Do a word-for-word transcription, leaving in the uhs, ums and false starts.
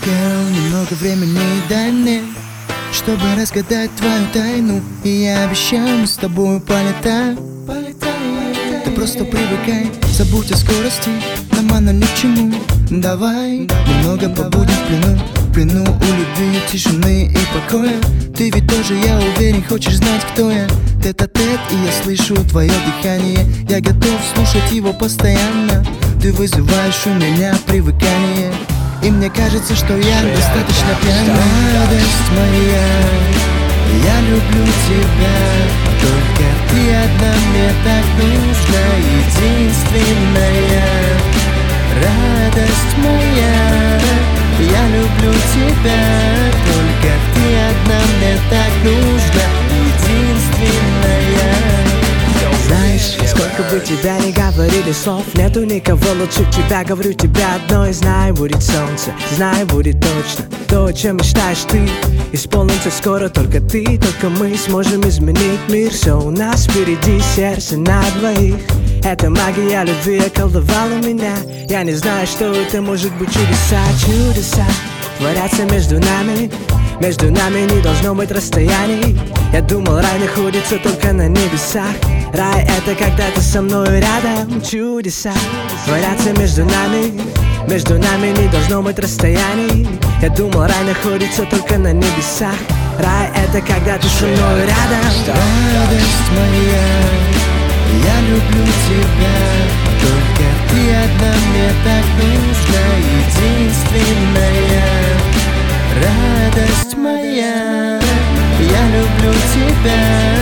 Girl, немного времени дай мне, чтобы разгадать твою тайну. И я обещаю, мы с тобой полетаем. Ты просто привыкай, забудь о скорости, нам она ни к чему. Давай, немного побудем в плену, в плену у любви, тишины и покоя. Ты ведь тоже, я уверен, хочешь знать, кто я. Тет-а-тет, и я слышу твое дыхание. Я готов слушать его постоянно. Ты вызываешь у меня привыкание, и мне кажется, что я достаточно пьян. Радость моя, я люблю тебя, только ты одна мне так нужна, единственная. Радость моя, я люблю тебя, только ты одна мне так нужна, единственная. Знаешь, сколько бы тебя не говорили слов, нету никого лучше тебя, говорю тебе одно. И знай, будет солнце, знай, будет точно то, о чем мечтаешь ты, исполнится скоро. Только ты, только мы сможем изменить мир. Все у нас впереди, сердце на двоих. Эта магия любви околдовала меня. Я не знаю, что это может быть. Чудеса, чудеса творятся между нами. Между нами не должно быть расстояний. Я думал, рай находится только на небесах. Рай — это когда ты со мной рядом. Чудеса творятся между нами. Между нами не должно быть расстояний. Я думал, рай находится только на небесах. Рай — это когда ты со мной рядом. Радость моя, я люблю тебя, только ты одна мне так нужна, единственная. Радость моя, я люблю тебя,